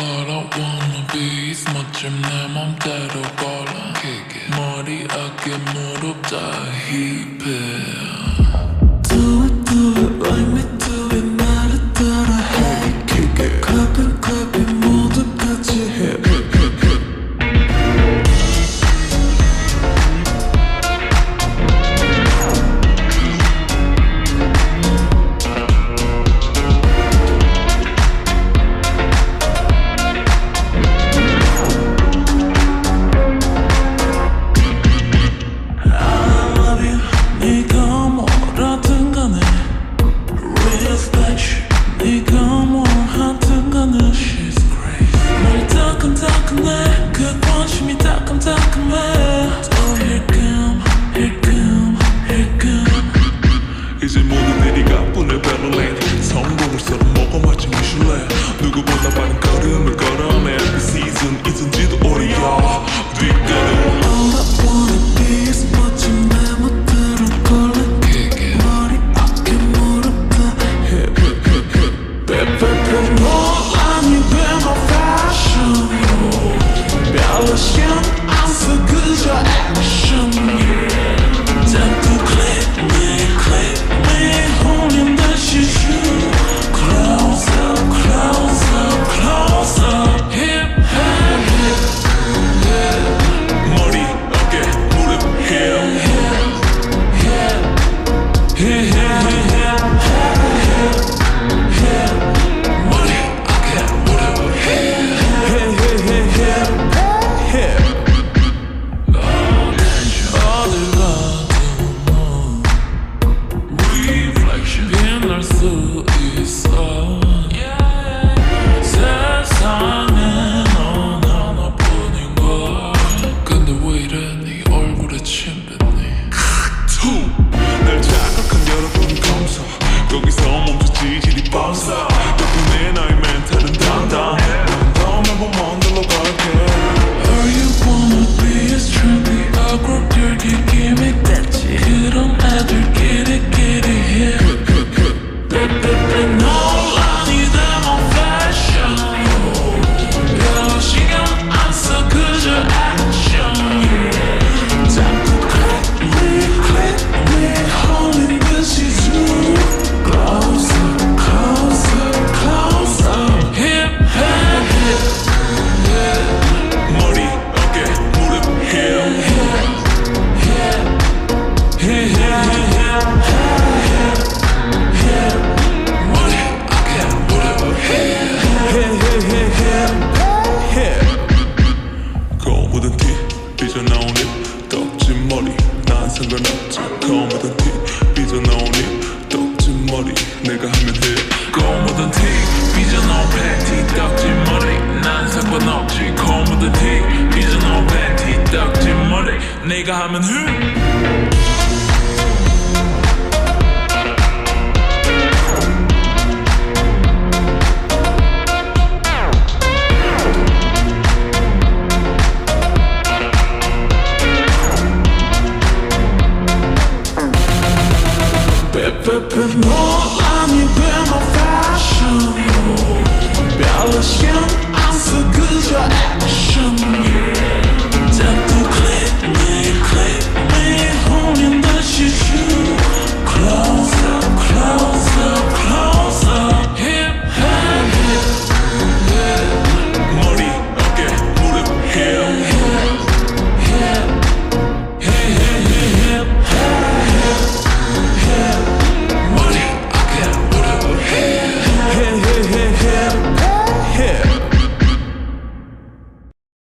All I wanna be is 멋짐 내 맘대로 골라 머리 어깨 무릎 다 힙해 Do it like me do it 나를 따라해 Copy 모두 같이 해 네가 뭐 하든 간에 She's crazy 머리 따끔따끔해 그 관심이 따끔따끔해 또 힐끔 이제 모든 네가 뿐을 베를린 성공을 썰어먹어 마치 미슐랭 누구보다 빠른 걸음을 걸어내 그 시즌 잊은지도 오래야 뒷가는 All I wanna be is 멋진 내 멋대로 골라 머리 어깨 무릎 다 힙 논란이 돼 my fashion 별로 신경 안 써 그저 action 자꾸 click me 홀린 듯이 shoot Close up hip 머리 어깨 무릎 빛날 수 있어 세상에 넌 하나뿐인걸 근데 왜 이래 네 얼굴에 침 뱉니 날 자극한 여러분 검사 거기서 멈춰 지질이 뻔사 덕분에 나의 멘탈은 단단해 더 매번 먼데로 갈게 All you wanna be is trendy awkward gimmick 됐지 그런 애들끼리 해 논란이 돼 my fashion 별로 신경 안 써 그저 action 자꾸 click me 홀린 듯이 zoom Close up hip 머리 어깨 무릎 검은 티 삐져나온 입 떡진 머리 난 상관없지 검은 티 삐져나온 입 떡진 머리 내가 하면 해 검은 티 삐져나온 팬티 떡진 머리 난 상관없지 검은 티 삐져나온 팬티 떡진 머리 내가 하면 흠